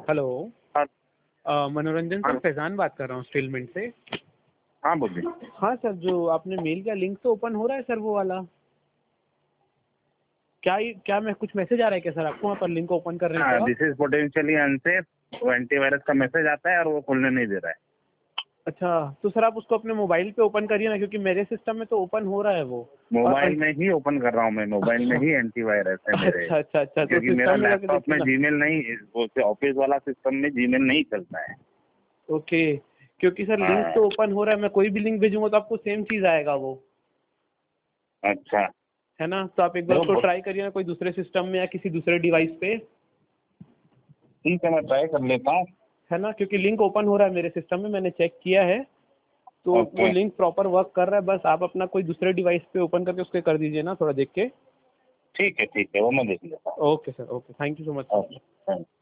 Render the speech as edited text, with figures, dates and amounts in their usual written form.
Hello. हाँ। मनोरंजन हाँ सर, फैजान बात कर रहा हूँ स्टीलमिंट से। हाँ बोलिए। हाँ सर, जो आपने मेल किया लिंक तो ओपन हो रहा है सर वो वाला। क्या मैं कुछ मैसेज आ रहा है क्या सर आपको वहाँ पर लिंक ओपन कर रहे हैं हाँ, तो आप? दिस इज पोटेंशियली अनसेफ, वो एंटीवायरस का मैसेज आता है और वो खुलने नहीं दे रहा है। अच्छा, तो सर आप उसको अपने मोबाइल पे ओपन करिए ना, क्योंकि मेरे सिस्टम में तो ओपन हो रहा है वो। और मोबाइल में ही ओपन कर रहा हूँ मैं, मोबाइल में अच्छा ही एंटीवायरस है मेरे। अच्छा अच्छा अच्छा, तो क्योंकि मेरा सिस्टम में जाके लैपटॉप देखिए में ना। जीमेल नहीं, वो ऑफिस वाला सिस्टम में जीमेल नहीं चलता है। ओके, क्योंकि सर लिंक हाँ। तो ओपन हो रहा है, मैं कोई भी लिंक भेजूंगा तो आपको सेम चीज़ आएगा वो, अच्छा। है ना। तो आप एक बार उसको तो ट्राई करिए ना कोई दूसरे सिस्टम में या किसी दूसरे डिवाइस पे, ठीक है, मैं ट्राई कर लेता हूँ। है ना, क्योंकि लिंक ओपन हो रहा है मेरे सिस्टम में, मैंने चेक किया है। तो वो ओके। लिंक प्रॉपर वर्क कर रहा है, बस आप अपना कोई दूसरे डिवाइस पे ओपन करके उसके कर दीजिए ना, थोड़ा देख के। ठीक है, वो मैं देख लेता okay sir, okay, thank you so much हूँ। सर। Okay, thank you.